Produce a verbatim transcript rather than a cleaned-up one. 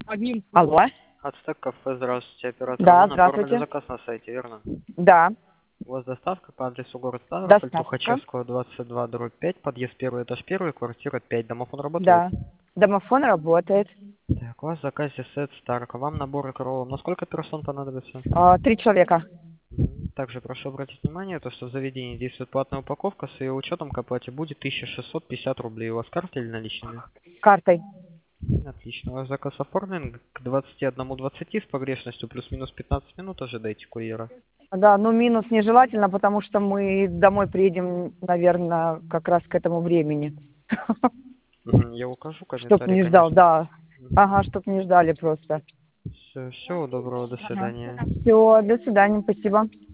Алло. Ацтек кафе, здравствуйте, оператор. Да, Вы оформили здравствуйте. заказ на сайте, верно? Да, У вас доставка по адресу город Ставрополь, доставка. Тухачевского, двадцать два, дробь пять, подъезд первый, этаж первый, квартира пять. Домофон работает? Да. Домофон работает. Так, у вас в заказе сет Старк. Вам набор к роллам. На сколько персон понадобится? А, Три человека. Мгм. Также прошу обратить внимание, то, что в заведении действует платная упаковка, с ее учетом к оплате будет тысяча шестьсот пятьдесят рублей. У вас карта или наличными? Картой. Отлично. Ваш заказ оформлен к двадцати одному двадцати с погрешностью плюс-минус пятнадцать минут. Ожидайте курьера. Да, ну минус нежелательно, потому что мы домой приедем, наверное, как раз к этому времени. Мгм. Я укажу Чтоб комментарий, не ждал, конечно. да. Ага, чтоб не ждали просто. Все, всего доброго, до Ага. свидания. Все, до свидания, спасибо.